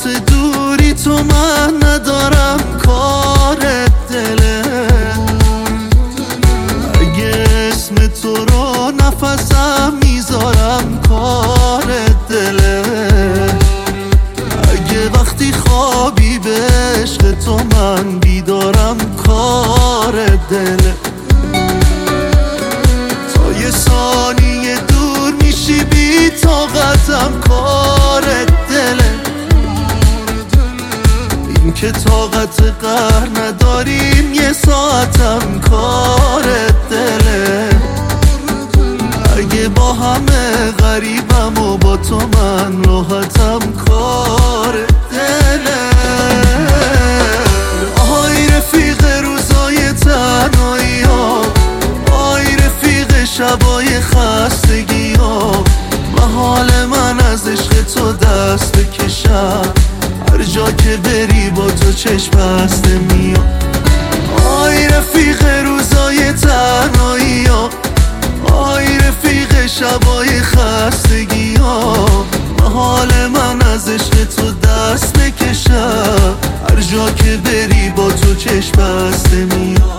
واسه دوری تو من ندارم کار دله. اگه اسم تو رو نفسم میذارم کار دله. اگه وقتی خوابی به عشق تو من بیدارم کار دله. تا یه ثانیه دور میشی بی طاقتم کار دله. این که طاقت قهر نداریم یه ساعتم کار دله. اگه با همه غریبم و با تو من راحتم کار دله. آهای رفیق روزای تنهایی ها، آهای رفیق شبای خستگی ها، محال من از عشق تو دست بکشم. هر جا که بری با تو چشم بسته میام. آهای رفیق روزای تنهایی ها، آهای رفیق شبای خستگی ها، محال من از عشق تو دست بکشم. هر جا که بری با تو چشم بسته میام.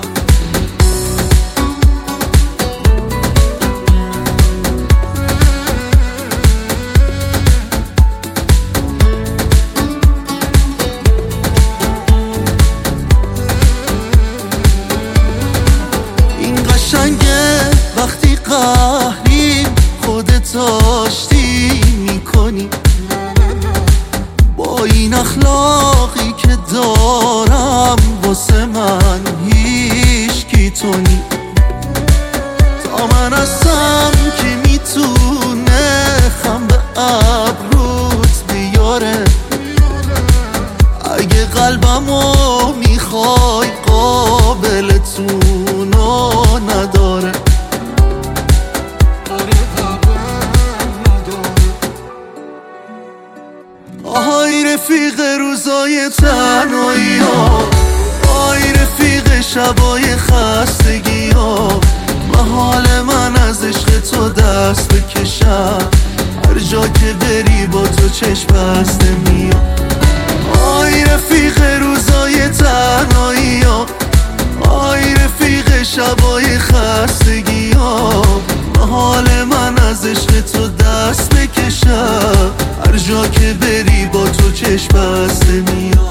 قشنگه وقتی قهریم خودت آشتی میکنی. با این اخلاقی که دارم واسه من هیچکی تو نی. تا من هستم که میتونه خم به ابروت بیاره. اگه قلبمو میخوای قابلتونو نداره. آهای رفیق روزای تنهایی ها، آهای رفیق شبای خستگی ها، محال من از عشق تو دست بکشم. هر جا که بری با تو چشم بسته میام. آهای رفیق روزای تنهایی ها، آهای رفیق شبای خستگی ها، محال من از عشق تو دست بکشم. هر جا که بری با تو چشم بسته میام.